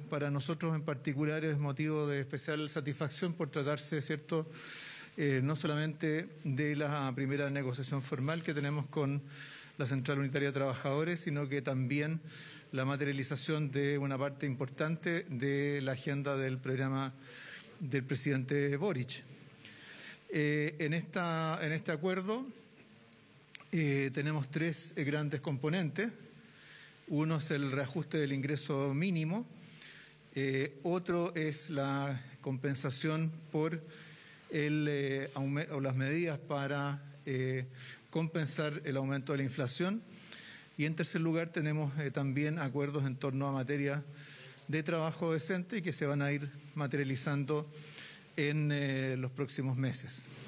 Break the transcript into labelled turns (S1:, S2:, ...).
S1: para nosotros en particular es motivo de especial satisfacción por tratarse, ¿cierto?, no solamente de la primera negociación formal que tenemos con la Central Unitaria de Trabajadores, sino que también la materialización de una parte importante de la agenda del programa del presidente Boric. En este acuerdo tenemos tres grandes componentes. Uno es el reajuste del ingreso mínimo, otro es la compensación por o las medidas para compensar el aumento de la inflación, y en tercer lugar tenemos también acuerdos en torno a materia de trabajo decente y que se van a ir materializando en los próximos meses.